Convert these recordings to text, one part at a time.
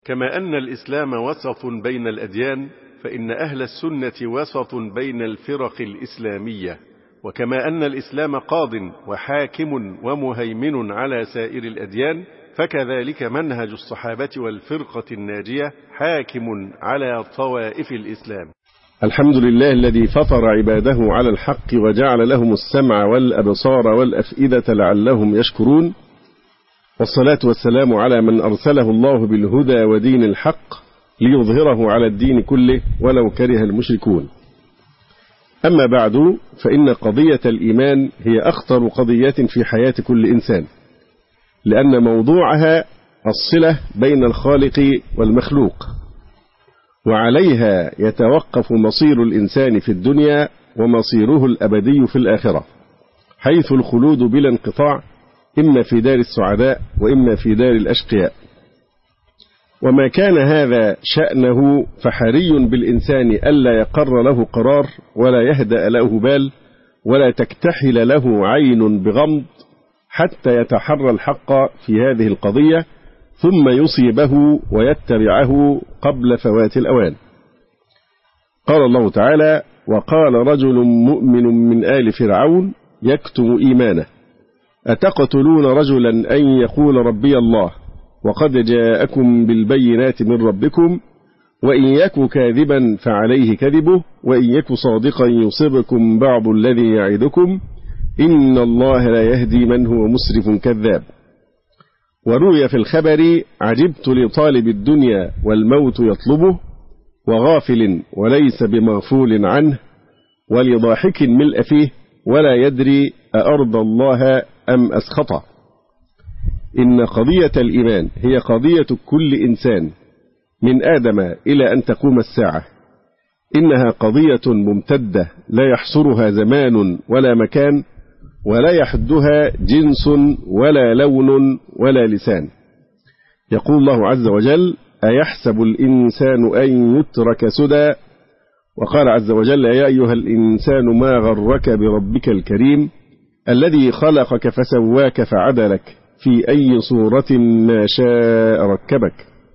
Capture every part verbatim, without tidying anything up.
كما أن الإسلام وسط بين الأديان، فإن أهل السنة وسط بين الفرق الإسلامية. وكما أن الإسلام قاض وحاكم ومهيمن على سائر الأديان، فكذلك منهج الصحابة والفرقة الناجية حاكم على طوائف الإسلام. الحمد لله الذي فطر عباده على الحق وجعل لهم السمع والأبصار والأفئدة لعلهم يشكرون، والصلاة والسلام على من أرسله الله بالهدى ودين الحق ليظهره على الدين كله ولو كره المشركون. أما بعد، فإن قضية الإيمان هي أخطر قضية في حياة كل إنسان، لأن موضوعها الصلة بين الخالق والمخلوق، وعليها يتوقف مصير الإنسان في الدنيا ومصيره الأبدي في الآخرة، حيث الخلود بلا انقطاع، إما في دار السعداء وإما في دار الأشقياء. وما كان هذا شأنه فحري بالإنسان ألا يقر له قرار، ولا يهدأ له بال، ولا تكتحل له عين بغمض، حتى يتحرى الحق في هذه القضية ثم يصيبه ويتبعه قبل فوات الأوان. قال الله تعالى: وقال رجل مؤمن من آل فرعون يكتم إيمانه أتقتلون رجلا أن يقول ربي الله وقد جاءكم بالبينات من ربكم وإن يك كاذبا فعليه كذبه وإن يك صادقا يصبكم بعض الذي يعدكم إن الله لا يهدي من هو مسرف كذاب. وروي في الخبر: عجبت لطالب الدنيا والموت يطلبه وغافل وليس بمغفول عنه ولضاحك ملء فيه ولا يدري أأرضى الله أم أسخطه. إن قضية الإيمان هي قضية كل إنسان من آدم إلى أن تقوم الساعة. إنها قضية ممتدة لا يحصرها زمان ولا مكان، ولا يحدها جنس ولا لون ولا لسان. يقول الله عز وجل: أيحسب الإنسان أن يترك سدى. وقال عز وجل: يا أيها الإنسان ما غرك بربك الكريم الذي خلقك فسواك فعدلك في أي صورة ما شاء ركبك.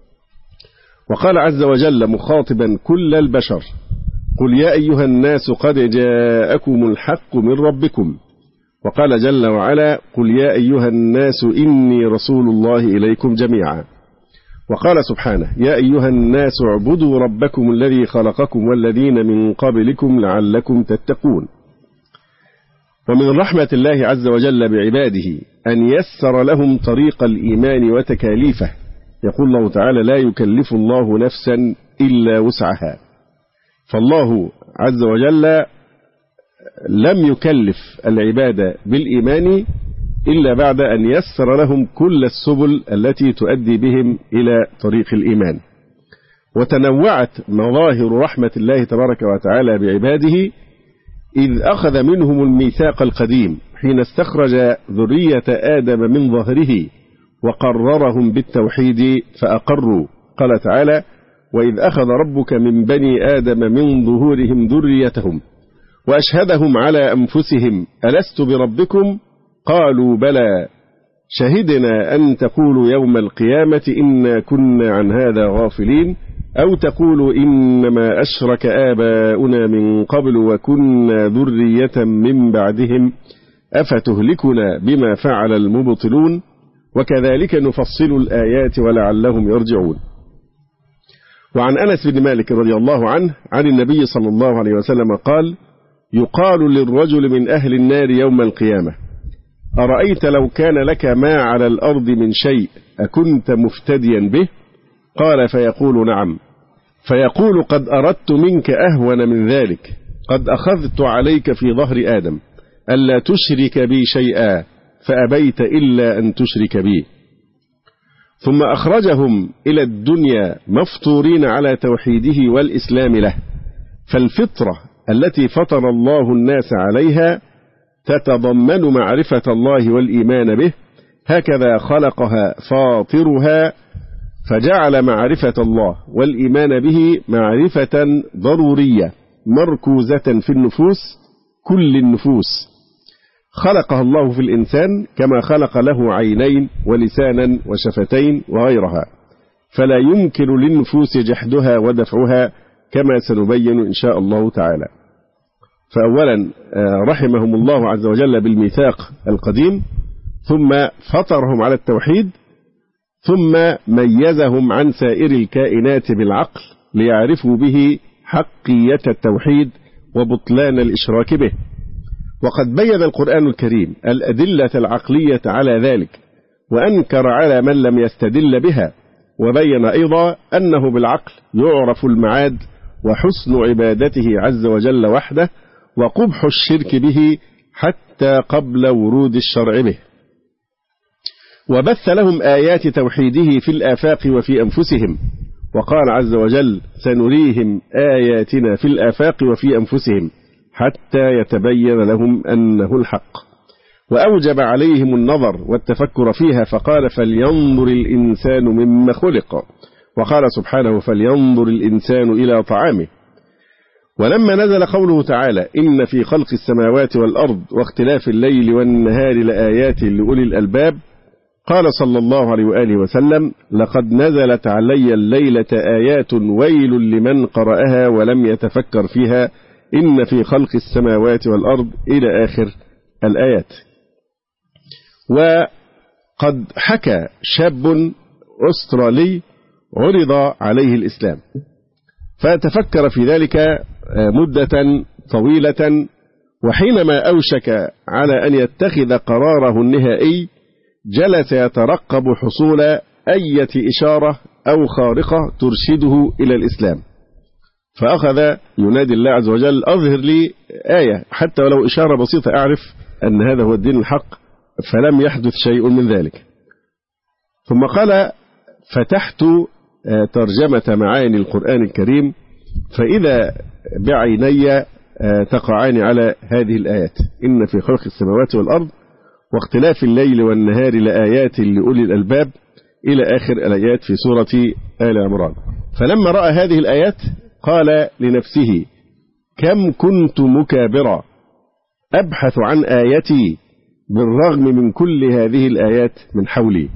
وقال عز وجل مخاطبا كل البشر: قل يا أيها الناس قد جاءكم الحق من ربكم. وقال جل وعلا: قل يا أيها الناس إني رسول الله إليكم جميعا. وقال سبحانه: يا أيها الناس اعبدوا ربكم الذي خلقكم والذين من قبلكم لعلكم تتقون. ومن رحمة الله عز وجل بعباده أن يسر لهم طريق الإيمان وتكاليفه. يقول الله تعالى: لا يكلف الله نفسا إلا وسعها. فالله عز وجل لم يكلف العباد بالإيمان إلا بعد أن يسر لهم كل السبل التي تؤدي بهم إلى طريق الإيمان. وتنوعت مظاهر رحمة الله تبارك وتعالى بعباده إذ أخذ منهم الميثاق القديم حين استخرج ذرية آدم من ظهره وقررهم بالتوحيد فأقروا. قال تعالى: وإذ أخذ ربك من بني آدم من ظهورهم ذريتهم وأشهدهم على أنفسهم ألست بربكم قالوا بلى شهدنا أن تقولوا يوم القيامة إنا كنا عن هذا غافلين أو تقولوا إنما أشرك آباؤنا من قبل وكنا ذرية من بعدهم أفتهلكنا بما فعل المبطلون وكذلك نفصل الآيات ولعلهم يرجعون. وعن أنس بن مالك رضي الله عنه عن النبي صلى الله عليه وسلم قال: يقال للرجل من أهل النار يوم القيامة: أرأيت لو كان لك ما على الأرض من شيء أكنت مفتديا به؟ قال: فيقول: نعم. فيقول: قد أردت منك أهون من ذلك، قد أخذت عليك في ظهر آدم ألا تشرك بي شيئا فأبيت إلا أن تشرك بي. ثم أخرجهم إلى الدنيا مفطورين على توحيده والإسلام له. فالفطرة التي فطر الله الناس عليها تتضمن معرفة الله والإيمان به، هكذا خلقها فاطرها فجعل معرفة الله والإيمان به معرفة ضرورية مركوزة في النفوس، كل النفوس. خلقها الله في الإنسان كما خلق له عينين ولسانا وشفتين وغيرها، فلا يمكن للنفوس جحدها ودفعها كما سنبين إن شاء الله تعالى. فأولا رحمهم الله عز وجل بالميثاق القديم، ثم فطرهم على التوحيد، ثم ميزهم عن سائر الكائنات بالعقل ليعرفوا به حقية التوحيد وبطلان الإشراك به. وقد بين القرآن الكريم الأدلة العقلية على ذلك، وأنكر على من لم يستدل بها، وبين أيضا أنه بالعقل يعرف المعاد وحسن عبادته عز وجل وحده وقبح الشرك به حتى قبل ورود الشرع به. وبث لهم آيات توحيده في الآفاق وفي أنفسهم، وقال عز وجل: سنريهم آياتنا في الآفاق وفي أنفسهم حتى يتبين لهم أنه الحق. وأوجب عليهم النظر والتفكر فيها، فقال: فلينظر الإنسان مما خلق. وقال سبحانه: فلينظر الإنسان إلى طعامه. ولما نزل قوله تعالى: إن في خلق السماوات والأرض واختلاف الليل والنهار لآيات لأولي الألباب، قال صلى الله عليه وآله وسلم: لقد نزلت علي الليلة آيات ويل لمن قرأها ولم يتفكر فيها، إن في خلق السماوات والأرض إلى آخر الآيات. وقد حكى شاب أسترالي عرض عليه الإسلام، فتفكر في ذلك مدة طويلة، وحينما أوشك على أن يتخذ قراره النهائي جلس يترقب حصول أي إشارة أو خارقة ترشده إلى الإسلام، فأخذ ينادي الله عز وجل: أظهر لي آية حتى ولو إشارة بسيطة أعرف أن هذا هو الدين الحق. فلم يحدث شيء من ذلك. ثم قال: فتحت ترجمة معاني القرآن الكريم، فإذا بعيني تقعان على هذه الآيات: إن في خلق السماوات والأرض واختلاف الليل والنهار لآيات لأولي الألباب إلى آخر الآيات في سورة آل عمران. فلما رأى هذه الآيات قال لنفسه: كم كنت مكابرا أبحث عن آيتي بالرغم من كل هذه الآيات من حولي.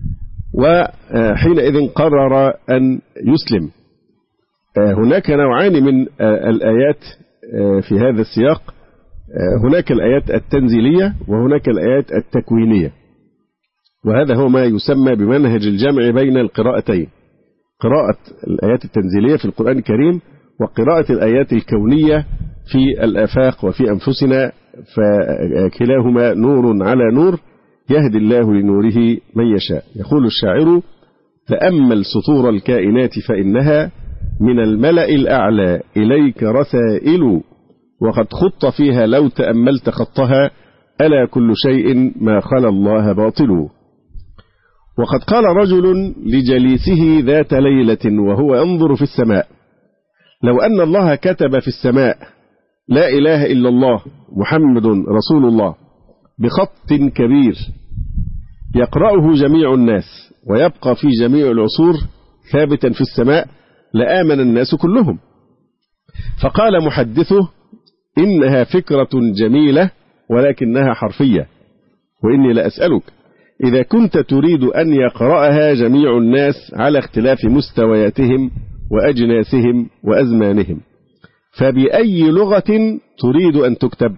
وحينئذ قرر أن يسلم. هناك نوعان من الآيات في هذا السياق، هناك الآيات التنزيلية وهناك الآيات التكوينية، وهذا هو ما يسمى بمنهج الجمع بين القراءتين: قراءة الآيات التنزيلية في القرآن الكريم وقراءة الآيات الكونية في الآفاق وفي أنفسنا، فكلاهما نور على نور يهدي الله لنوره من يشاء. يقول الشاعر: تأمل سطور الكائنات فإنها من الملأ الأعلى إليك رسائل، وقد خط فيها لو تأملت خطها، ألا كل شيء ما خلا الله باطل. وقد قال رجل لجليسه ذات ليلة وهو ينظر في السماء: لو أن الله كتب في السماء لا إله إلا الله محمد رسول الله بخط كبير يقرأه جميع الناس ويبقى في جميع العصور ثابتا في السماء لآمن الناس كلهم. فقال محدثه: إنها فكرة جميلة ولكنها حرفية، وإني لأسألك إذا كنت تريد أن يقرأها جميع الناس على اختلاف مستوياتهم وأجناسهم وأزمانهم، فبأي لغة تريد أن تكتب؟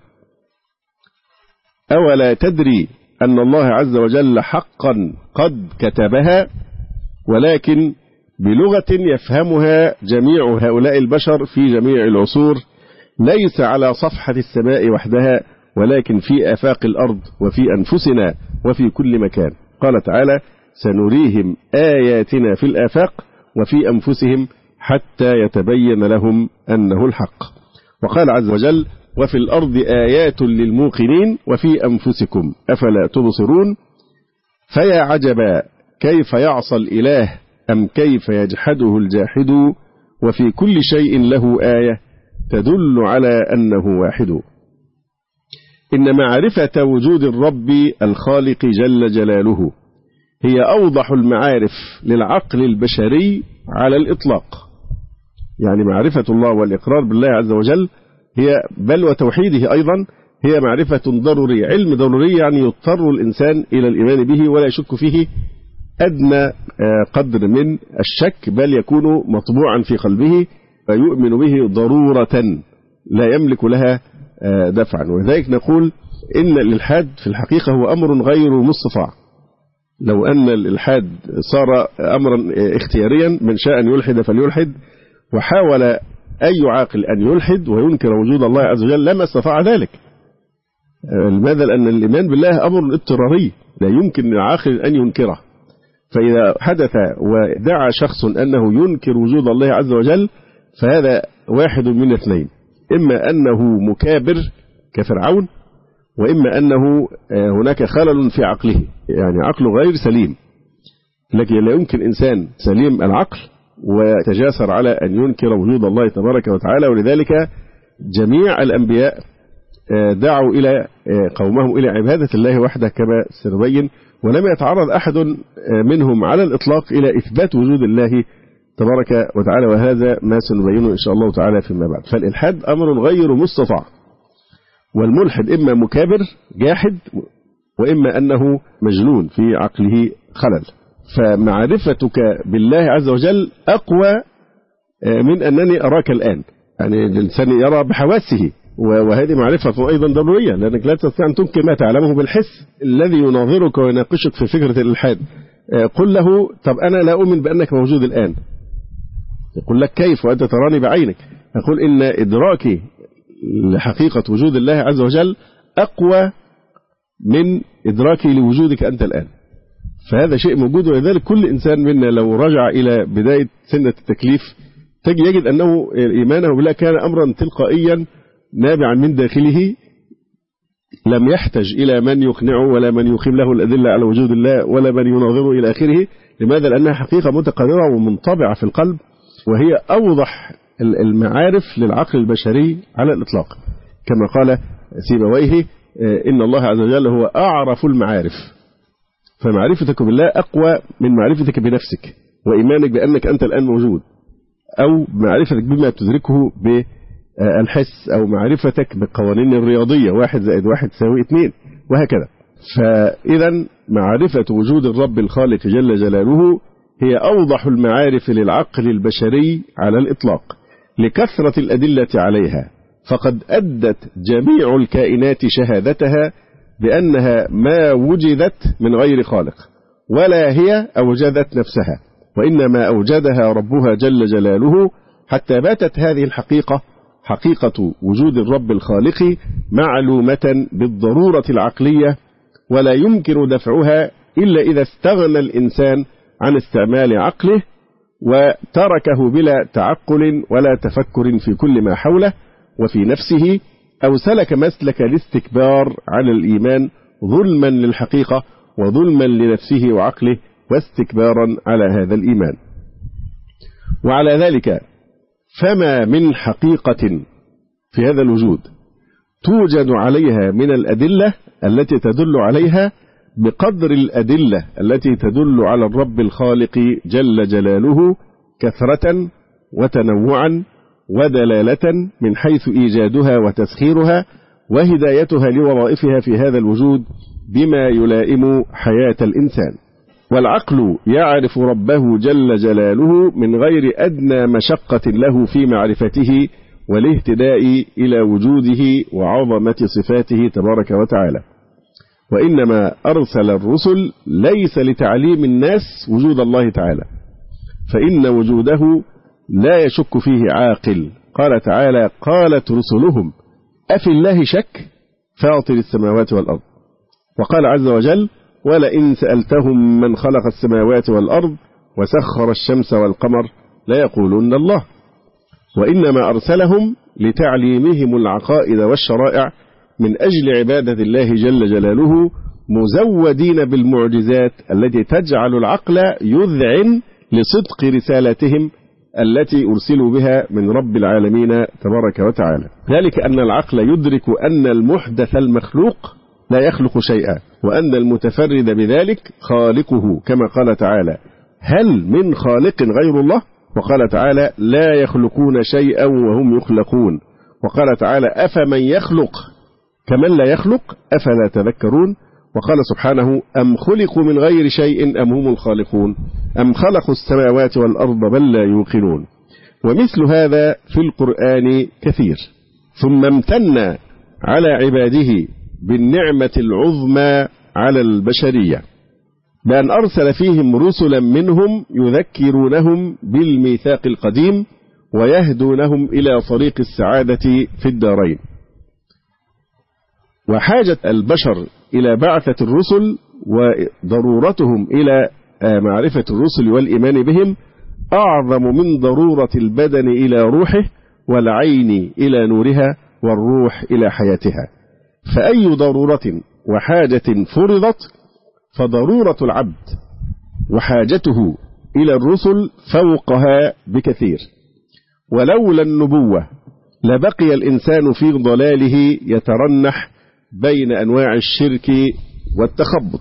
أولا تدري أن الله عز وجل حقا قد كتبها، ولكن بلغة يفهمها جميع هؤلاء البشر في جميع العصور، ليس على صفحة السماء وحدها، ولكن في آفاق الأرض وفي أنفسنا وفي كل مكان. قال تعالى: سنريهم آياتنا في الآفاق وفي أنفسهم حتى يتبين لهم أنه الحق. وقال عز وجل: وفي الأرض آيات للموقنين وفي أنفسكم أفلا تبصرون. فيا عجبا كيف يعصى الإله أم كيف يجحده الجاحد، وفي كل شيء له آية تدل على أنه واحد. إن معرفة وجود الرب الخالق جل جلاله هي أوضح المعارف للعقل البشري على الإطلاق. يعني معرفة الله والإقرار بالله عز وجل هي بل وتوحيده أيضا هي معرفة ضرورية، علم ضروري، يعني يضطر الإنسان إلى الإيمان به ولا يشك فيه أدنى قدر من الشك، بل يكون مطبوعا في قلبه ويؤمن به ضرورة لا يملك لها دفعا. ولذلك نقول إن الإلحاد في الحقيقة هو أمر غير مستطاع. لو أن الإلحاد صار أمرا اختياريا، من شاء أن يلحد فليلحد، وحاول أي عاقل أن يلحد وينكر وجود الله عز وجل لما استطاع ذلك. لماذا؟ لأن الإيمان بالله أمر اضطراري لا يمكن للعاقل أن ينكره. فإذا حدث ودعا شخص أنه ينكر وجود الله عز وجل فهذا واحد من اثنين: إما أنه مكابر كفرعون، وإما أنه هناك خلل في عقله، يعني عقله غير سليم. لكن لا يمكن إنسان سليم العقل وتجاسر على أن ينكر وجود الله تبارك وتعالى. ولذلك جميع الأنبياء دعوا إلى قومهم إلى عبادة الله وحده كما سنبين، ولم يتعرض أحد منهم على الإطلاق إلى إثبات وجود الله تبارك وتعالى، وهذا ما سنبينه إن شاء الله تعالى فيما بعد. فالإلحاد أمر غير مستطاع، والملحد إما مكابر جاحد، وإما أنه مجنون في عقله خلل. فمعرفتك بالله عز وجل أقوى من أنني أراك الآن. يعني الإنسان يرى بحواسه، وهذه معرفة أيضا ضرورية، لأنك لا تستطيع أن تنكر ما تعلمه بالحس. الذي يناظرك ويناقشك في فكرة الإلحاد قل له: طب أنا لا أؤمن بأنك موجود الآن. يقول لك: كيف وأنت تراني بعينك؟ أقول: إن إدراكي لحقيقة وجود الله عز وجل أقوى من إدراكي لوجودك أنت الآن. فهذا شيء موجود. ولذلك كل إنسان منا لو رجع إلى بداية سنة التكليف تجي يجد أنه إيمانه بالله كان أمرا تلقائيا نابعا من داخله، لم يحتج إلى من يقنعه ولا من يقيم له الأدلة على وجود الله ولا من يناظره إلى آخره. لماذا؟ لأنها حقيقة متقررة ومنطبعة في القلب، وهي أوضح المعارف للعقل البشري على الإطلاق، كما قال سيبويه: إن الله عز وجل هو أعرف المعارف. فمعرفتك بالله أقوى من معرفتك بنفسك وإيمانك بأنك أنت الآن موجود، أو معرفتك بما تدركه بالحس، أو معرفتك بالقوانين الرياضية واحد زائد واحد تساوي اثنين، وهكذا. فإذا معرفة وجود الرب الخالق جل جلاله هي أوضح المعارف للعقل البشري على الإطلاق لكثرة الأدلة عليها، فقد أدت جميع الكائنات شهادتها بأنها ما وجدت من غير خالق، ولا هي أوجدت نفسها، وإنما أوجدها ربها جل جلاله، حتى باتت هذه الحقيقة حقيقة وجود الرب الخالق معلومة بالضرورة العقلية، ولا يمكن دفعها إلا إذا استغنى الإنسان عن استعمال عقله وتركه بلا تعقل ولا تفكر في كل ما حوله وفي نفسه، أو سلك مسلك الاستكبار على الإيمان ظلما للحقيقة وظلما لنفسه وعقله واستكبارا على هذا الإيمان. وعلى ذلك فما من حقيقة في هذا الوجود توجد عليها من الأدلة التي تدل عليها بقدر الأدلة التي تدل على الرب الخالق جل جلاله كثرة وتنوعا ودلالة من حيث إيجادها وتسخيرها وهدايتها لوظائفها في هذا الوجود بما يلائم حياة الإنسان. والعقل يعرف ربه جل جلاله من غير أدنى مشقة له في معرفته والاهتداء إلى وجوده وعظمة صفاته تبارك وتعالى، وإنما أرسل الرسل ليس لتعليم الناس وجود الله تعالى، فإن وجوده لا يشك فيه عاقل. قال تعالى: قالت رسلهم أفي الله شك فاطر السماوات والأرض. وقال عز وجل: ولئن سألتهم من خلق السماوات والأرض وسخر الشمس والقمر ليقولن الله. وإنما أرسلهم لتعليمهم العقائد والشرائع من أجل عبادة الله جل جلاله، مزودين بالمعجزات التي تجعل العقل يذعن لصدق رسالتهم التي أرسلوا بها من رب العالمين تبارك وتعالى. ذلك أن العقل يدرك أن المحدث المخلوق لا يخلق شيئا، وأن المتفرد بذلك خالقه، كما قال تعالى: هل من خالق غير الله؟ وقال تعالى: لا يخلقون شيئا وهم يخلقون. وقال تعالى: أفمن يخلق كمن لا يخلق أفلا تذكرون. وقال سبحانه أم خلقوا من غير شيء أم هم الخالقون أم خلقوا السماوات والأرض بل لا يوقنون. ومثل هذا في القرآن كثير. ثم امتن على عباده بالنعمة العظمى على البشرية بأن أرسل فيهم رسلا منهم يذكرونهم بالميثاق القديم ويهدونهم إلى طريق السعادة في الدارين. وحاجة البشر إلى بعثة الرسل وضرورتهم إلى معرفة الرسل والإيمان بهم أعظم من ضرورة البدن إلى روحه والعين إلى نورها والروح إلى حياتها. فأي ضرورة وحاجة فرضت فضرورة العبد وحاجته إلى الرسل فوقها بكثير. ولولا النبوة لبقي الإنسان في ضلاله يترنح بين أنواع الشرك والتخبط.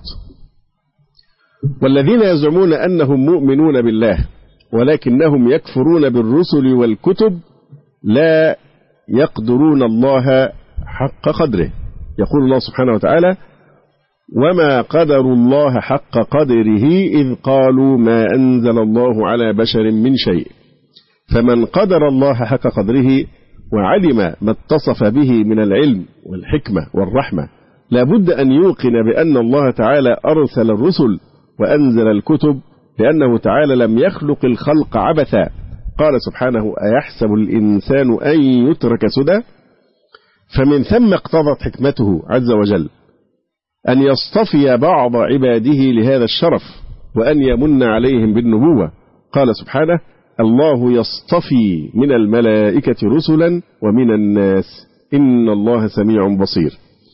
والذين يزعمون أنهم مؤمنون بالله ولكنهم يكفرون بالرسل والكتب لا يقدرون الله حق قدره. يقول الله سبحانه وتعالى وما قدروا الله حق قدره إذ قالوا ما أنزل الله على بشر من شيء. فمن قدر الله حق قدره وعلم ما اتصف به من العلم والحكمة والرحمة لابد أن يوقن بأن الله تعالى أرسل الرسل وأنزل الكتب لأنه تعالى لم يخلق الخلق عبثا. قال سبحانه أيحسب الإنسان أن يترك سدى. فمن ثم اقتضت حكمته عز وجل أن يصطفي بعض عباده لهذا الشرف وأن يمن عليهم بالنبوة. قال سبحانه الله يصطفي من الملائكة رسلا ومن الناس إن الله سميع بصير.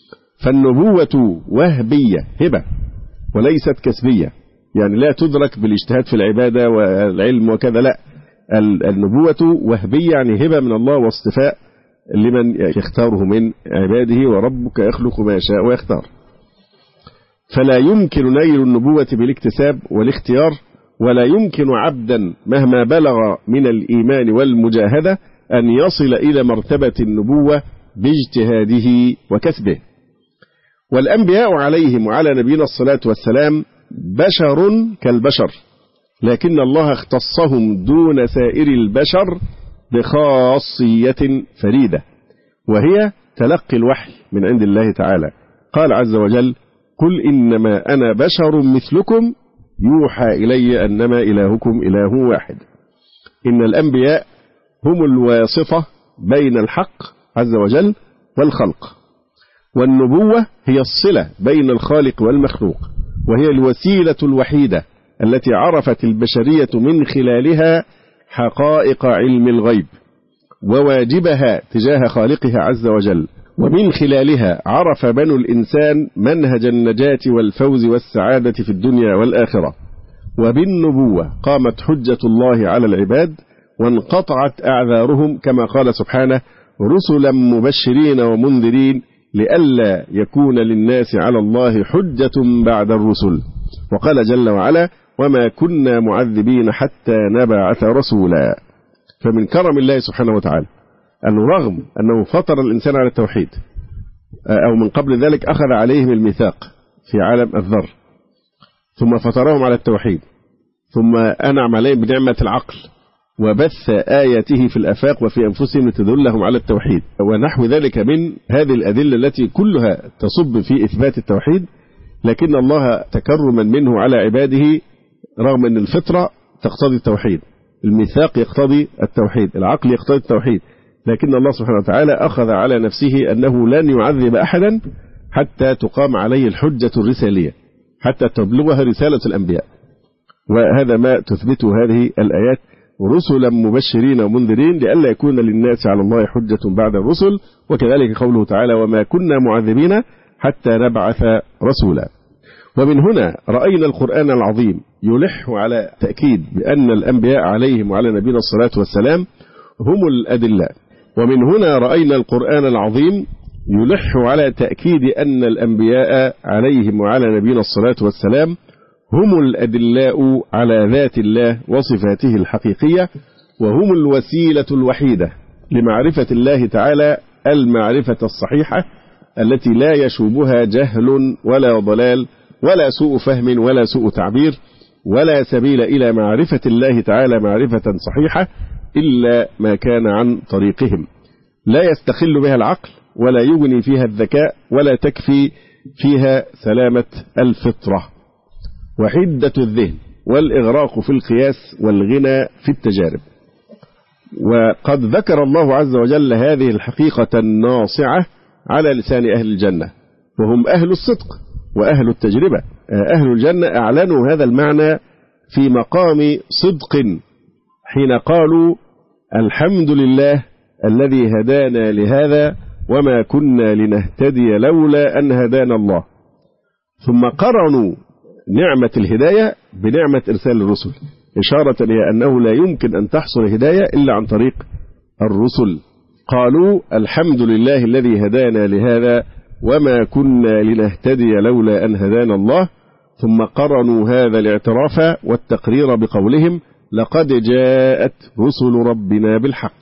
فالنبوة وهبية هبة وليست كسبية، يعني لا تدرك بالاجتهاد في العبادة والعلم وكذا، لا، النبوة وهبية يعني هبة من الله واصطفاء لمن يختاره من عباده، وربك يخلق ما يشاء ويختار. فلا يمكن نيل النبوة بالاكتساب والاختيار، ولا يمكن عبدا مهما بلغ من الإيمان والمجاهدة أن يصل إلى مرتبة النبوة باجتهاده وكسبه. والأنبياء عليهم وعلى نبينا الصلاة والسلام بشر كالبشر، لكن الله اختصهم دون سائر البشر بخاصية فريدة، وهي تلقي الوحي من عند الله تعالى. قال عز وجل قل إنما أنا بشر مثلكم يوحى إلي أنما إلهكم إله واحد. إن الأنبياء هم الواسطة بين الحق عز وجل والخلق، والنبوة هي الصلة بين الخالق والمخلوق، وهي الوسيلة الوحيدة التي عرفت البشرية من خلالها حقائق علم الغيب وواجبها تجاه خالقها عز وجل، ومن خلالها عرف بنو الإنسان منهج النجاة والفوز والسعادة في الدنيا والآخرة. وبالنبوة قامت حجة الله على العباد وانقطعت أعذارهم، كما قال سبحانه رسلا مبشرين ومنذرين لئلا يكون للناس على الله حجة بعد الرسل. وقال جل وعلا وما كنا معذبين حتى نبعث رسولا. فمن كرم الله سبحانه وتعالى أنه رغم أنه فطر الإنسان على التوحيد، أو من قبل ذلك أخذ عليهم الميثاق في عالم الذر، ثم فطرهم على التوحيد، ثم أنعم عليهم بنعمة العقل وبث آياته في الآفاق وفي أنفسهم لتدلهم على التوحيد ونحو ذلك من هذه الأدلة التي كلها تصب في إثبات التوحيد. لكن الله تكرما منه على عباده، رغم أن الفطرة تقتضي التوحيد، الميثاق يقتضي التوحيد، العقل يقتضي التوحيد، لكن الله سبحانه وتعالى أخذ على نفسه أنه لن يعذب أحدا حتى تقام عليه الحجة الرسالية، حتى تبلغها رسالة الأنبياء. وهذا ما تثبته هذه الآيات رسلا مبشرين ومنذرين لئلا يكون للناس على الله حجة بعد الرسل. وكذلك قوله تعالى وما كنا معذبين حتى نبعث رسولا. ومن هنا رأينا القرآن العظيم يلح على تأكيد بأن الأنبياء عليهم وعلى نبينا الصلاة والسلام هم الأدلة. ومن هنا رأينا القرآن العظيم يلح على تأكيد أن الأنبياء عليهم وعلى نبينا الصلاة والسلام هم الأدلاء على ذات الله وصفاته الحقيقية، وهم الوسيلة الوحيدة لمعرفة الله تعالى المعرفة الصحيحة التي لا يشوبها جهل ولا ضلال ولا سوء فهم ولا سوء تعبير ولا سبيل إلى معرفة الله تعالى معرفة صحيحة إلا ما كان عن طريقهم، لا يستخل بها العقل ولا يغني فيها الذكاء ولا تكفي فيها سلامة الفطرة وحدة الذهن والإغراق في القياس والغنى في التجارب. وقد ذكر الله عز وجل هذه الحقيقة الناصعة على لسان أهل الجنة، وهم أهل الصدق وأهل التجربة. أهل الجنة أعلنوا هذا المعنى في مقام صدق حين قالوا الحمد لله الذي هدانا لهذا وما كنا لنهتدي لولا أن هدانا الله، ثم قرنوا نعمة الهداية بنعمة إرسال الرسل، إشارة إلى أنه لا يمكن أن تحصل هداية إلا عن طريق الرسل. قالوا الحمد لله الذي هدانا لهذا وما كنا لنهتدي لولا أن هدانا الله، ثم قرنوا هذا الاعتراف والتقرير بقولهم لقد جاءت رسل ربنا بالحق،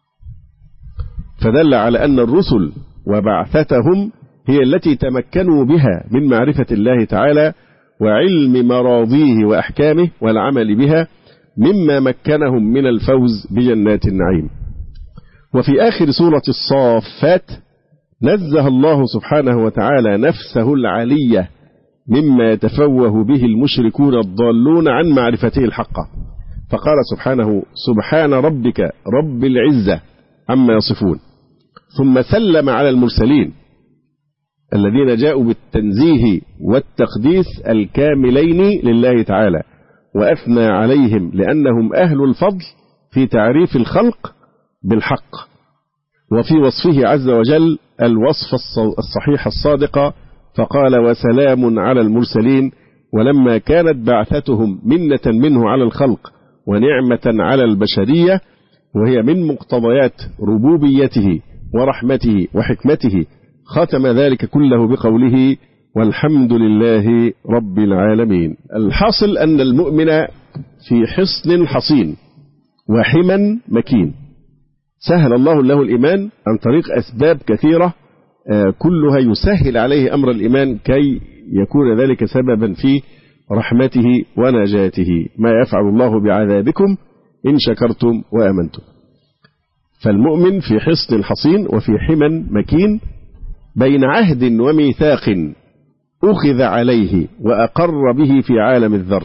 فدل على أن الرسل وبعثتهم هي التي تمكنوا بها من معرفة الله تعالى وعلم مراضيه وأحكامه والعمل بها، مما مكنهم من الفوز بجنات النعيم. وفي آخر سورة الصافات نزه الله سبحانه وتعالى نفسه العلية مما يتفوه به المشركون الضالون عن معرفته الحقة، فقال سبحانه سبحان ربك رب العزة عما يصفون، ثم سلم على المرسلين الذين جاءوا بالتنزيه والتقديس الكاملين لله تعالى، وأثنى عليهم لأنهم أهل الفضل في تعريف الخلق بالحق، وفي وصفه عز وجل الوصف الصحيح الصادق، فقال وسلام على المرسلين، ولما كانت بعثتهم منة منه على الخلق ونعمة على البشرية، وهي من مقتضيات ربوبيته ورحمته وحكمته، ختم ذلك كله بقوله والحمد لله رب العالمين. الحاصل أن المؤمن في حصن حصين وحما مكين، سهل الله له الإيمان عن طريق أسباب كثيرة كلها يسهل عليه أمر الإيمان كي يكون ذلك سببا في رحمته ونجاته، ما يفعل الله بعذابكم إن شكرتم وآمنتم. فالمؤمن في حصن حصين وفي حما مكين بين عهد وميثاق أخذ عليه وأقر به في عالم الذر،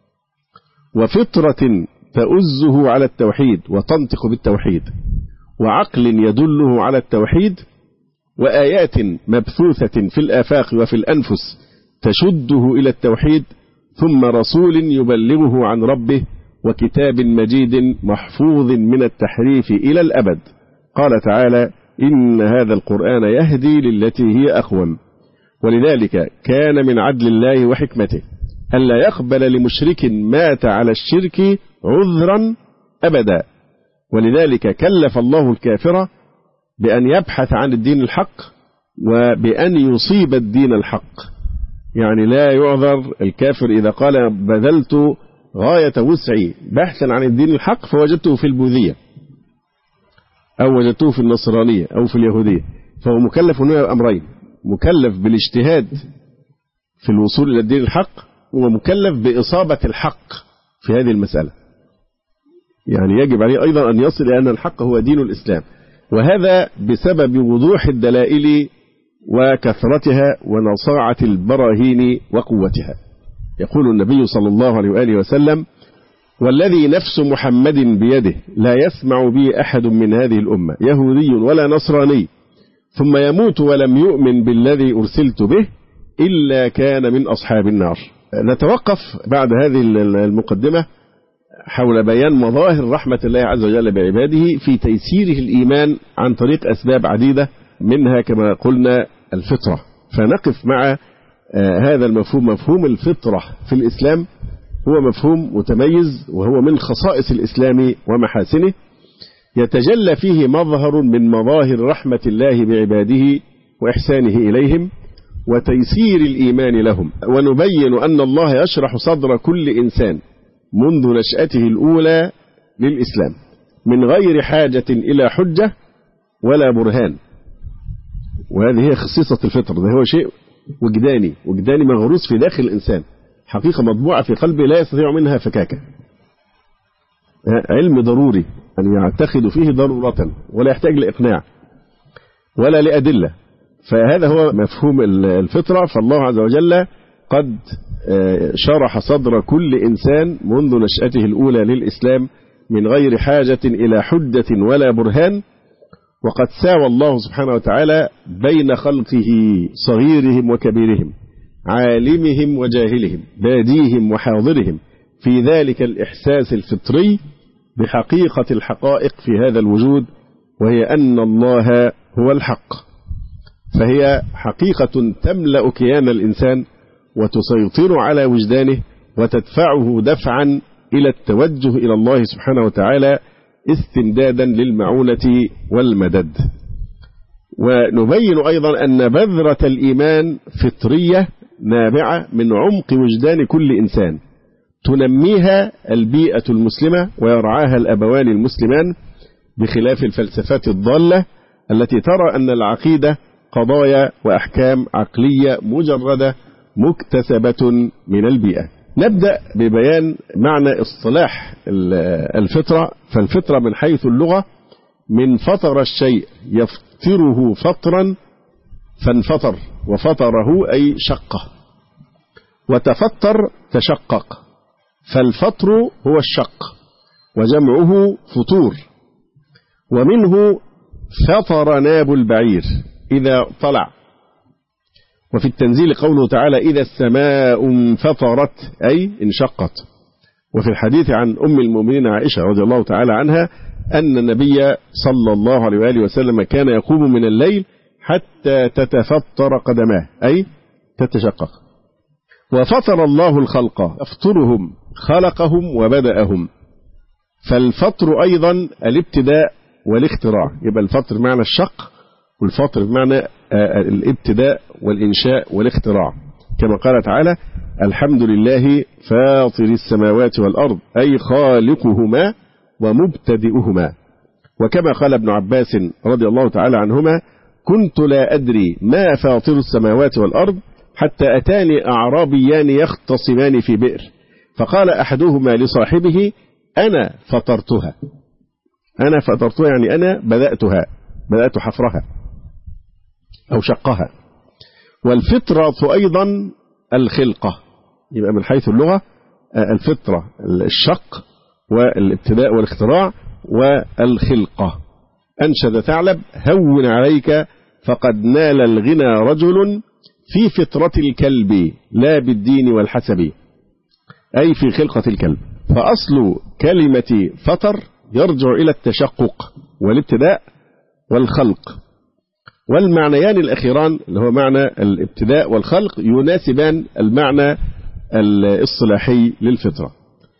وفطرة تؤزه على التوحيد وتنطق بالتوحيد، وعقل يدله على التوحيد، وآيات مبثوثة في الآفاق وفي الأنفس تشده إلى التوحيد، ثم رسول يبلغه عن ربه، وكتاب مجيد محفوظ من التحريف إلى الأبد. قال تعالى إن هذا القرآن يهدي للتي هي أقوم. ولذلك كان من عدل الله وحكمته ألا يقبل لمشرك مات على الشرك عذرا أبدا، ولذلك كلف الله الكافر بأن يبحث عن الدين الحق وبأن يصيب الدين الحق. يعني لا يعذر الكافر إذا قال بذلت غاية وسعي بحثا عن الدين الحق فوجدته في البوذية أو وجدته في النصرانية أو في اليهودية، فهو مكلف هنا أمرين: مكلف بالاجتهاد في الوصول إلى الدين الحق، ومكلف بإصابة الحق في هذه المسألة. يعني يجب عليه أيضا أن يصل إلى أن الحق هو دين الإسلام، وهذا بسبب وضوح الدلائل وكثرتها ونصاعة البراهين وقوتها. يقول النبي صلى الله عليه وآله وسلم: والذي نفس محمد بيده لا يسمع بي أحد من هذه الأمة يهودي ولا نصراني ثم يموت ولم يؤمن بالذي أرسلت به إلا كان من أصحاب النار. نتوقف بعد هذه المقدمة حول بيان مظاهر رحمة الله عز وجل بعباده في تيسيره الإيمان عن طريق أسباب عديدة، منها كما قلنا الفطرة. فنقف مع هذا المفهوم، مفهوم الفطرة في الإسلام هو مفهوم متميز، وهو من خصائص الإسلام ومحاسنه، يتجلى فيه مظهر من مظاهر رحمة الله بعباده وإحسانه إليهم وتيسير الإيمان لهم. ونبين أن الله يشرح صدر كل إنسان منذ نشأته الأولى للإسلام من غير حاجة إلى حجة ولا برهان، وهذه هي خصيصة الفطرة. ده هو شيء وجداني وجداني مغروس في داخل الإنسان، حقيقة مطبوعة في قلبه لا يستطيع منها فكاكة، علم ضروري أن يعتقد فيه ضرورة ولا يحتاج لإقناع ولا لأدلة. فهذا هو مفهوم الفطرة. فالله عز وجل قد شرح صدر كل إنسان منذ نشأته الأولى للإسلام من غير حاجة إلى حجة ولا برهان، وقد ساوى الله سبحانه وتعالى بين خلقه صغيرهم وكبيرهم، عالمهم وجاهلهم، باديهم وحاضرهم، في ذلك الإحساس الفطري بحقيقة الحقائق في هذا الوجود، وهي أن الله هو الحق. فهي حقيقة تملأ كيان الإنسان وتسيطر على وجدانه وتدفعه دفعا إلى التوجه إلى الله سبحانه وتعالى استمدادا للمعونة والمدد. ونبين أيضا أن بذرة الإيمان فطرية نابعة من عمق وجدان كل إنسان، تنميها البيئة المسلمة ويرعاها الأبوان المسلمان، بخلاف الفلسفات الضالة التي ترى أن العقيدة قضايا وأحكام عقلية مجردة مكتسبة من البيئة. نبدأ ببيان معنى اصطلاح الفطرة. فالفطرة من حيث اللغة من فطر الشيء يفطره فطرا فانفطر، وفطره أي شقه، وتفطر تشقق. فالفطر هو الشق وجمعه فطور، ومنه فطر ناب البعير إذا طلع. وفي التنزيل قوله تعالى إذا السماء انفطرت أي انشقت. وفي الحديث عن أم المؤمنين عائشة رضي الله تعالى عنها أن النبي صلى الله عليه وآله وسلم كان يقوم من الليل حتى تتفطر قدماه أي تتشقق. وفطر الله الخلق أفطرهم خلقهم وبدأهم. فالفطر أيضا الابتداء والاختراع. يبقى الفطر معنى الشق، والفطر بمعنى الابتداء والإنشاء والاختراع، كما قال تعالى الحمد لله فاطر السماوات والأرض أي خالقهما ومبتدئهما. وكما قال ابن عباس رضي الله تعالى عنهما كنت لا أدري ما فاطر السماوات والأرض حتى أتاني أعرابيان يختصمان في بئر، فقال أحدهما لصاحبه أنا فطرتها. أنا فطرتها يعني أنا بدأتها، بدأت حفرها أو شقها. والفطرة أيضا الخلقة. يبقى من حيث اللغة الفطرة الشق والابتداء والاختراع والخلقة. أنشد ثعلب هون عليك فقد نال الغنى رجل في فطرة الكلب لا بالدين والحسب، أي في خلقة الكلب. فأصل كلمة فطر يرجع إلى التشقق والابتداء والخلق، والمعنيان الأخيران اللي هو معنى الابتداء والخلق يناسبان المعنى الاصطلاحي للفطرة.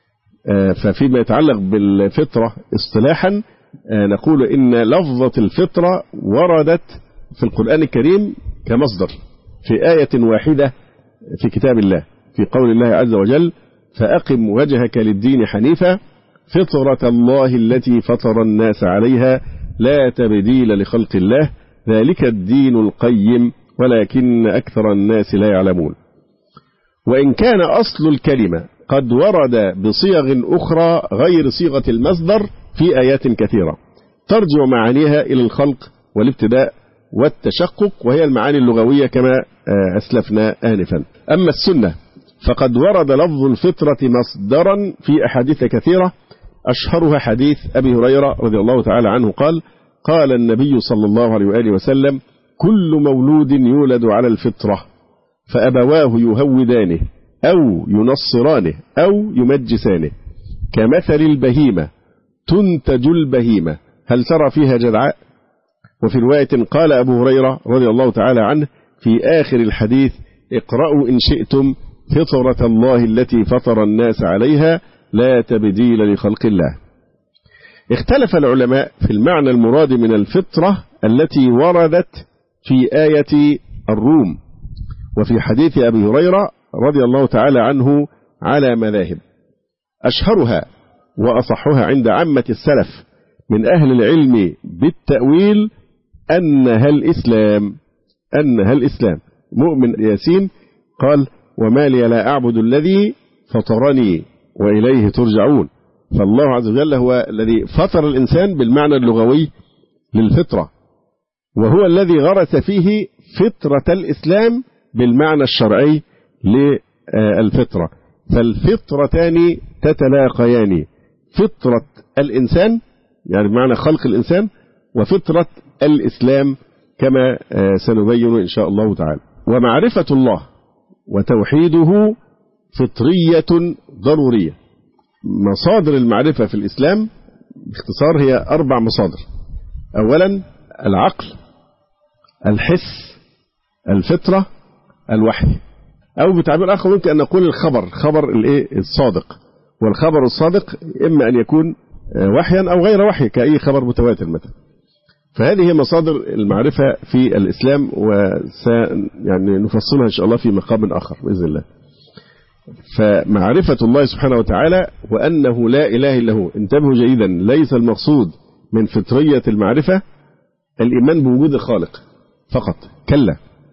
ففيما يتعلق بالفطرة اصطلاحا نقول إن لفظة الفطرة وردت في القرآن الكريم كمصدر في آية واحدة في كتاب الله، في قول الله عز وجل فأقم وجهك للدين حنيفا فطرة الله التي فطر الناس عليها لا تبديل لخلق الله ذلك الدين القيم ولكن أكثر الناس لا يعلمون. وإن كان أصل الكلمة قد ورد بصيغ أخرى غير صيغة المصدر في آيات كثيرة ترجع معانيها إلى الخلق والابتداء والتشقق، وهي المعاني اللغوية كما أسلفنا آنفا. أما السنة فقد ورد لفظ الفطرة مصدرا في أحاديث كثيرة، أشهرها حديث أبي هريرة رضي الله تعالى عنه قال قال النبي صلى الله عليه وآله وسلم كل مولود يولد على الفطرة فأبواه يهودانه أو ينصرانه أو يمجسانه كمثل البهيمة تنتج البهيمة هل ترى فيها جدعاء؟ وفي رواية قال أبو هريرة رضي الله تعالى عنه في آخر الحديث اقرأوا إن شئتم فطرة الله التي فطر الناس عليها لا تبديل لخلق الله. اختلف العلماء في المعنى المراد من الفطرة التي وردت في آية الروم وفي حديث أبي هريرة رضي الله تعالى عنه على مذاهب، أشهرها وأصحها عند عامة السلف من أهل العلم بالتأويل أنها الإسلام، أنها الإسلام. مؤمن ياسين قال وما لي لا أعبد الذي فطرني وإليه ترجعون. فالله عز وجل هو الذي فطر الإنسان بالمعنى اللغوي للفطرة، وهو الذي غرس فيه فطرة الإسلام بالمعنى الشرعي للفطرة. فالفطرتان تتلاقيان، فطرة الإنسان يعني بمعنى خلق الإنسان، وفطرة الإسلام كما سنبين إن شاء الله تعالى. ومعرفة الله وتوحيده فطرية ضرورية. مصادر المعرفة في الإسلام باختصار هي أربع مصادر. أولا العقل، الحس، الفطرة، الوحي، أو بتعبير آخر ممكن أن نقول الخبر، خبر الصادق. والخبر الصادق إما أن يكون وحيا أو غير وحي كأي خبر متواتر مثلا. فهذه هي مصادر المعرفة في الإسلام، وس يعني نفصلها إن شاء الله في مقام آخر بإذن الله. فمعرفة الله سبحانه وتعالى وأنه لا إله إلا هو. انتبهوا جيدا، ليس المقصود من فطرية المعرفة الإيمان بوجود الخالق فقط، كلا.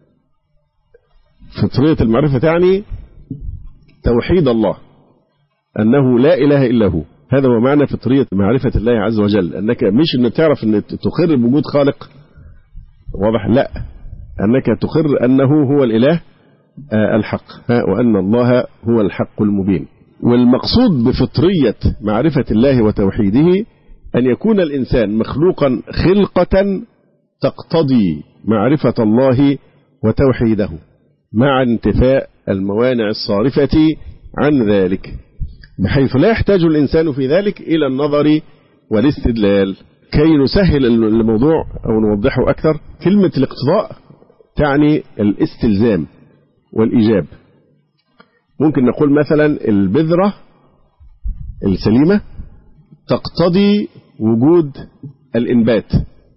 فطرية المعرفة تعني توحيد الله، أنه لا إله إلا هو. هذا هو معنى فطرية معرفة الله عز وجل، أنك مش أن تعرف أن تقر بوجود خالق واضح، لا، أنك تقر أنه هو الإله الحق، وأن الله هو الحق المبين. والمقصود بفطرية معرفة الله وتوحيده أن يكون الإنسان مخلوقا خلقة تقتضي معرفة الله وتوحيده مع انتفاء الموانع الصارفة عن ذلك، بحيث لا يحتاج الإنسان في ذلك إلى النظر والاستدلال. كي نسهل الموضوع أو نوضحه أكثر، كلمة الاقتضاء تعني الاستلزام والإيجاب. ممكن نقول مثلا البذرة السليمة تقتضي وجود الإنبات،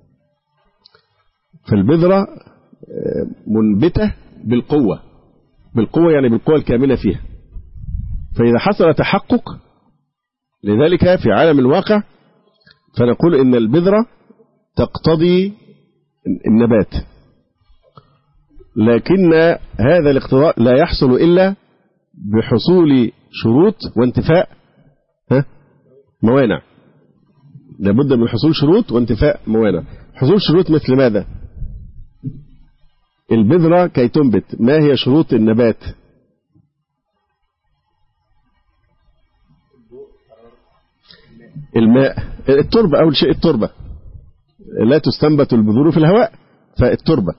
فالبذرة منبتة بالقوة، بالقوة يعني بالقوة الكاملة فيها. فإذا حصل تحقق لذلك في عالم الواقع فنقول إن البذرة تقتضي النبات، لكن هذا الاقتضاء لا يحصل إلا بحصول شروط وانتفاء موانع. لابد من حصول شروط وانتفاء موانع. حصول شروط مثل ماذا؟ البذرة كي تنبت، ما هي شروط النبات؟ الماء، التربة، أول شيء التربة، لا تستنبت البذور في الهواء، فالتربة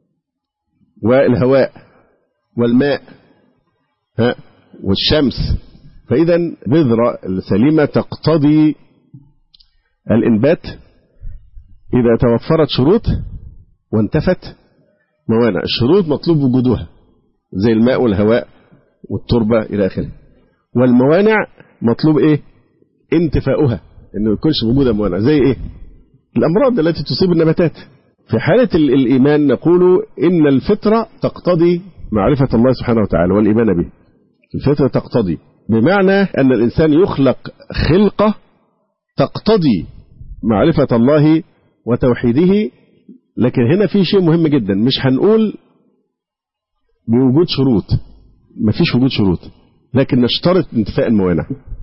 والهواء والماء ها والشمس. فإذا بذرة السليمة تقتضي الإنبات إذا توفرت شروط وانتفت موانع. الشروط مطلوب وجودها زي الماء والهواء والتربة إلى آخره، والموانع مطلوب إيه؟ انتفاؤها، إنه يكونش موجودة موانع. زي إيه؟ الأمراض التي تصيب النباتات. في حالة الإيمان نقول إن الفطرة تقتضي معرفة الله سبحانه وتعالى والإيمان به. الفطرة تقتضي بمعنى أن الإنسان يخلق خلقة تقتضي معرفة الله وتوحيده. لكن هنا في شيء مهم جدا، مش هنقول بوجود شروط، ما فيش وجود شروط، لكن نشترط انتفاء الموانع،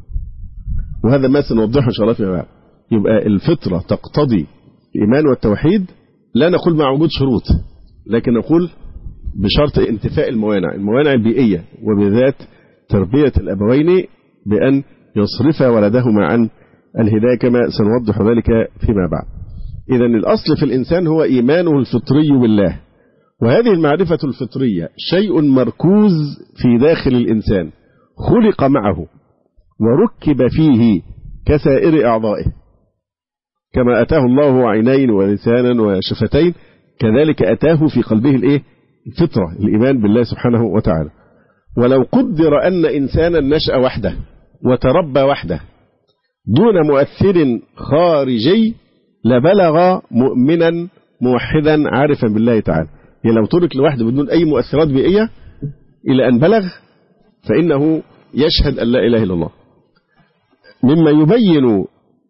وهذا ما سنوضحه إن شاء الله فيما بعد. يبقى الفطرة تقتضي الإيمان والتوحيد، لا نقول مع وجود شروط، لكن نقول بشرط انتفاء الموانع، الموانع البيئية، وبذات تربية الأبوين بأن يصرف ولدهما عن الهداية كما سنوضح ذلك فيما بعد. إذن الأصل في الإنسان هو إيمانه الفطري بالله، وهذه المعرفة الفطرية شيء مركوز في داخل الإنسان، خلق معه وركب فيه كسائر أعضائه. كما أتاه الله عينين ولسانا وشفتين، كذلك أتاه في قلبه الإيه؟ الفطرة، الإيمان بالله سبحانه وتعالى. ولو قدر أن إنسانا نشأ وحده وتربى وحده دون مؤثر خارجي لبلغ مؤمنا موحدا عارفا بالله تعالى. يعني لو ترك لوحده بدون أي مؤثرات بيئية إلى أن بلغ فإنه يشهد أن لا إله إلا الله. مما يبين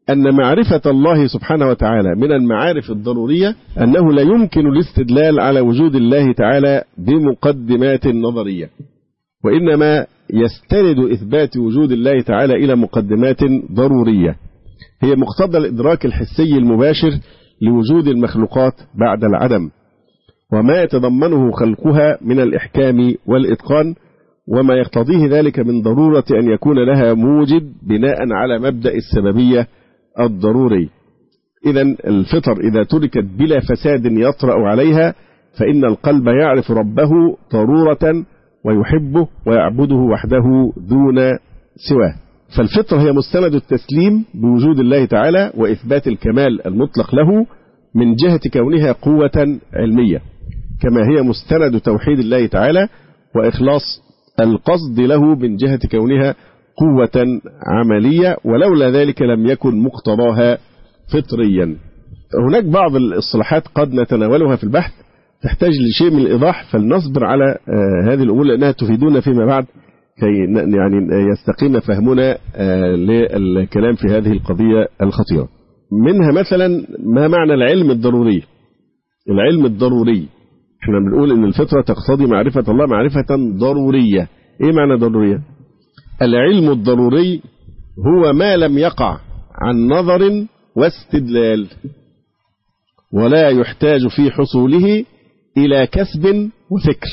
أن معرفة الله سبحانه وتعالى من المعارف الضرورية أنه لا يمكن الاستدلال على وجود الله تعالى بمقدمات نظرية، وإنما يستند إثبات وجود الله تعالى إلى مقدمات ضرورية هي مقتضى الإدراك الحسي المباشر لوجود المخلوقات بعد العدم، وما يتضمنه خلقها من الإحكام والإتقان، وما يقتضيه ذلك من ضرورة أن يكون لها موجد بناء على مبدأ السببية الضروري. إذن الفطر إذا تركت بلا فساد يطرأ عليها فإن القلب يعرف ربه ضرورة ويحبه ويعبده وحده دون سواه. فالفطرة هي مستند التسليم بوجود الله تعالى وإثبات الكمال المطلق له من جهة كونها قوة علمية، كما هي مستند توحيد الله تعالى وإخلاص القصد له من جهة كونها قوة عملية، ولولا ذلك لم يكن مقتضاها فطريا. هناك بعض الاصطلاحات قد نتناولها في البحث تحتاج لشيء من الإيضاح، فلنصبر على هذه الأمور لأنها تفيدنا فيما بعد كي يعني يستقيم فهمنا للكلام في هذه القضية الخطيرة. منها مثلا ما معنى العلم الضروري. العلم الضروري احنا بنقول ان الفطرة تقتضي معرفة الله معرفة ضرورية. ايه معنى ضرورية؟ العلم الضروري هو ما لم يقع عن نظر واستدلال ولا يحتاج في حصوله إلى كسب وفكر،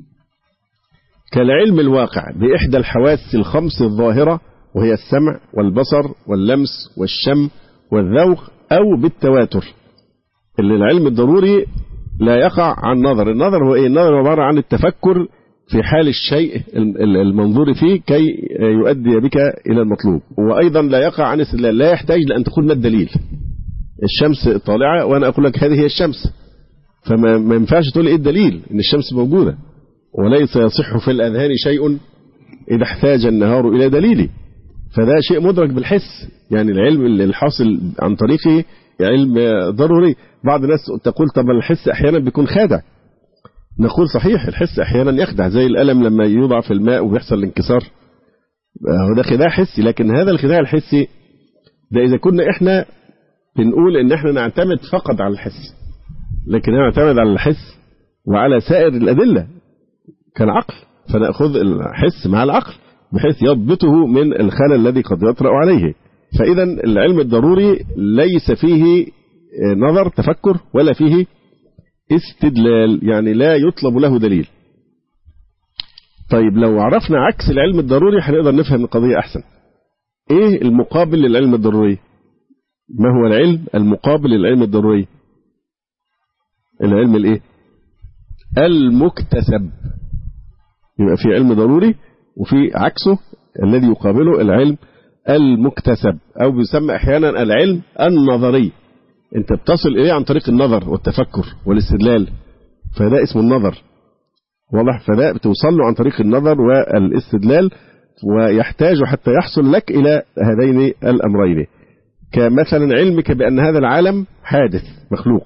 كالعلم الواقع بإحدى الحواس الخمس الظاهرة وهي السمع والبصر واللمس والشم والذوق، أو بالتواتر. اللي العلم الضروري لا يقع عن نظر. النظر هو إيه؟ النظر هو عبارة عن التفكر في حال الشيء المنظور فيه كي يؤدي بك إلى المطلوب، وأيضا لا يقع عن استدلال، لا يحتاج لأن تقول ما الدليل. الشمس طالعة وأنا أقول لك هذه هي الشمس، فما ينفعش تقول إيه الدليل إن الشمس موجودة. وليس يصح في الأذهان شيء إذا احتاج النهار إلى دليله، فده شيء مدرك بالحس. يعني العلم الحاصل عن طريقه علم ضروري. بعض الناس تقول طب الحس أحيانا بيكون خادع. نقول صحيح الحس أحيانا يخدع، زي الألم لما يوضع في الماء ويحصل الانكسار، هو ده خداع حسي. لكن هذا الخداع الحسي ده إذا كنا إحنا بنقول إن إحنا نعتمد فقط على الحس، لكن نعتمد على الحس وعلى سائر الأدلة كالعقل، فنأخذ الحس مع العقل بحيث يضبطه من الخلل الذي قد يطرأ عليه. فإذا العلم الضروري ليس فيه نظر تفكر ولا فيه استدلال، يعني لا يطلب له دليل. طيب لو عرفنا عكس العلم الضروري هنقدر نفهم القضية أحسن. إيه المقابل للعلم الضروري؟ ما هو العلم المقابل للعلم الضروري؟ العلم الإيه؟ المكتسب. يبقى في علم ضروري وفي عكسه الذي يقابله العلم المكتسب، أو بيسمى أحيانا العلم النظري. أنت بتصل إليه عن طريق النظر والتفكر والاستدلال، فده اسمه النظر، واضح؟ فده بتوصل له عن طريق النظر والاستدلال، ويحتاج حتى يحصل لك إلى هذين الأمرين. كمثلا علمك بأن هذا العالم حادث مخلوق،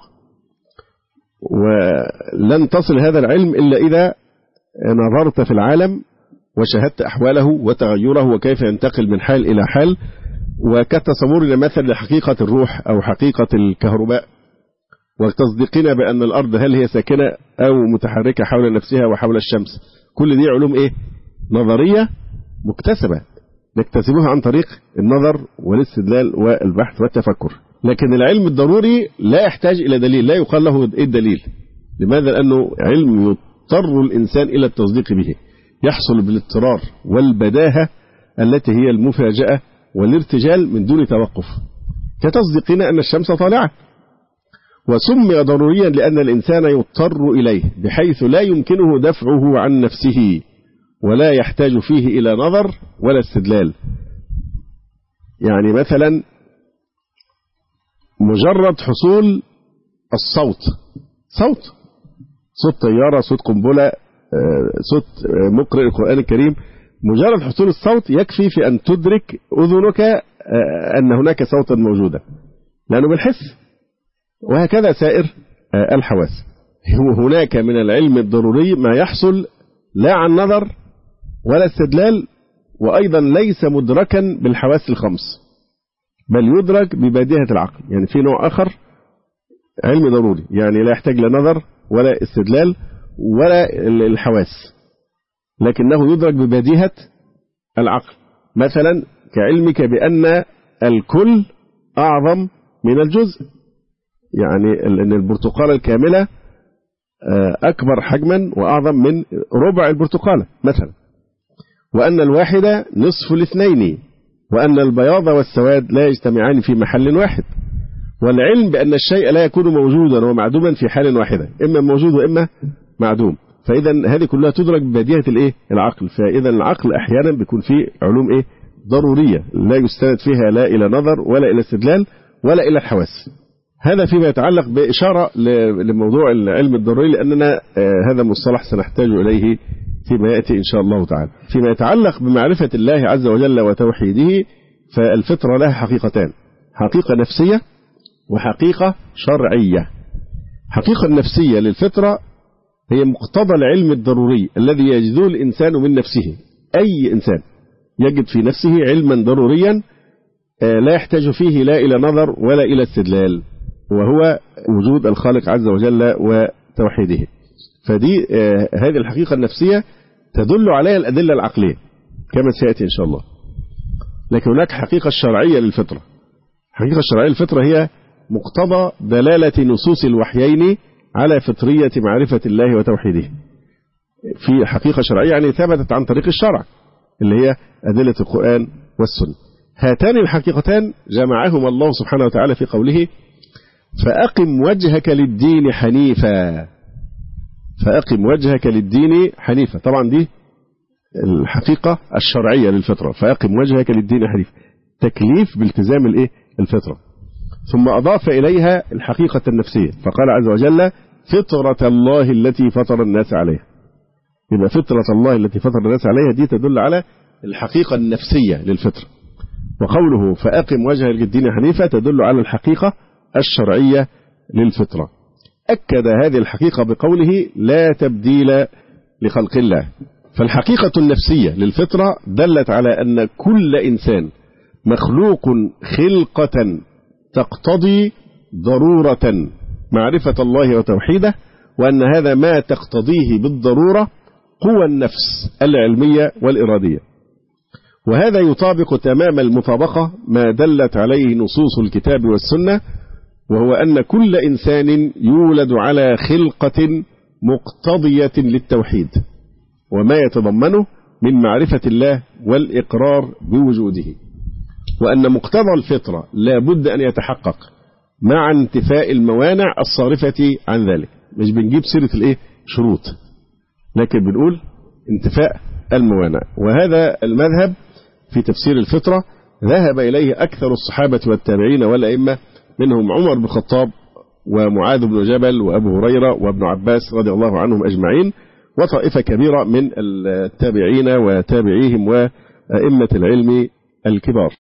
ولن تصل هذا العلم إلا إذا نظرت في العالم وشاهدت أحواله وتغيره وكيف ينتقل من حال إلى حال، وكتصورنا مثلا لحقيقة الروح أو حقيقة الكهرباء، وتصديقنا بأن الأرض هل هي ساكنة أو متحركة حول نفسها وحول الشمس. كل دي علوم إيه؟ نظرية مكتسبة نكتسبها عن طريق النظر والاستدلال والبحث والتفكر. لكن العلم الضروري لا يحتاج إلى دليل، لا يقال له إيه الدليل. لماذا؟ لأنه علم يضطر الإنسان إلى التصديق به، يحصل بالاضطرار والبداهة التي هي المفاجأة والارتجال من دون توقف، كتصديقنا أن الشمس طالعة. وسمي ضروريا لأن الإنسان يضطر إليه بحيث لا يمكنه دفعه عن نفسه، ولا يحتاج فيه إلى نظر ولا استدلال. يعني مثلا مجرد حصول الصوت، صوت صوت طيارة، صوت قنبلة، صوت مقرئ القرآن الكريم، مجرد حصول الصوت يكفي في أن تدرك أذنك أن هناك صوتا موجودا، لأنه بالحس. وهكذا سائر الحواس. هناك من العلم الضروري ما يحصل لا عن نظر ولا استدلال، وأيضا ليس مدركا بالحواس الخمس، بل يدرك ببديهة العقل. يعني في نوع آخر علم ضروري، يعني لا يحتاج لا نظر ولا استدلال ولا الحواس، لكنه يدرك ببديهة العقل. مثلا كعلمك بأن الكل أعظم من الجزء، يعني أن البرتقالة الكاملة أكبر حجما وأعظم من ربع البرتقالة مثلا، وأن الواحدة نصف الاثنين، وأن البياض والسواد لا يجتمعان في محل واحد. والعلم بأن الشيء لا يكون موجودا ومعدوما في حال واحدة، إما موجود وإما معدوم. فإذا هذه كلها تدرك ببديهة الإيه؟ العقل. فإذا العقل أحيانا بيكون فيه علوم إيه؟ ضرورية لا يستند فيها لا إلى نظر ولا إلى استدلال ولا إلى الحواس. هذا فيما يتعلق بإشارة لموضوع العلم الضروري، لأننا هذا مصطلح سنحتاج إليه فيما يأتي إن شاء الله تعالى. فيما يتعلق بمعرفة الله عز وجل وتوحيده، فالفطرة لها حقيقتان: حقيقة نفسية وحقيقة شرعية. حقيقة نفسية للفطرة هي مقتضى العلم الضروري الذي يجده الإنسان من نفسه. أي إنسان يجد في نفسه علما ضروريا لا يحتاج فيه لا إلى نظر ولا إلى استدلال، وهو وجود الخالق عز وجل وتوحيده. فدي هذه الحقيقة النفسية تدل عليها الأدلة العقلية كما سيأتي إن شاء الله. لكن هناك حقيقة الشرعية للفطرة. الحقيقة الشرعية للفطرة هي مقتضى دلالة نصوص الوحيين على فطرية معرفة الله وتوحيده. في حقيقة شرعية يعني ثبتت عن طريق الشرع اللي هي أدلة القرآن والسنة. هاتان الحقيقتان جمعهما الله سبحانه وتعالى في قوله: فأقم وجهك للدين حنيفا. فأقم وجهك للدين حنيفا. طبعا دي الحقيقة الشرعية للفطرة، فأقم وجهك للدين حنيفا، تكليف بالتزام الايه؟ الفطرة. ثم أضاف إليها الحقيقة النفسية فقال عز وجل: فطرة الله التي فطر الناس عليها. يبقى فطرة الله التي فطر الناس عليها دي تدل على الحقيقة النفسية للفطرة. وقوله فأقم وجهك للدين حنيفا تدل على الحقيقة الشرعية للفطرة. أكد هذه الحقيقة بقوله: لا تبديل لخلق الله. فالحقيقة النفسية للفطرة دلت على أن كل إنسان مخلوق خلقة تقتضي ضرورة معرفة الله وتوحيده، وأن هذا ما تقتضيه بالضرورة قوى النفس العلمية والإرادية. وهذا يطابق تمام المطابقة ما دلت عليه نصوص الكتاب والسنة، وهو أن كل إنسان يولد على خلقة مقتضية للتوحيد وما يتضمنه من معرفة الله والإقرار بوجوده، وأن مقتضى الفطرة لا بد أن يتحقق مع انتفاء الموانع الصارفة عن ذلك. مش بنجيب سيرة الإيه؟ شروط، لكن بنقول انتفاء الموانع. وهذا المذهب في تفسير الفطرة ذهب إليه أكثر الصحابة والتابعين والأئمة، منهم عمر بن الخطاب ومعاذ بن جبل وأبو هريرة وابن عباس رضي الله عنهم أجمعين، وطائفة كبيرة من التابعين وتابعيهم وأئمة العلم الكبار.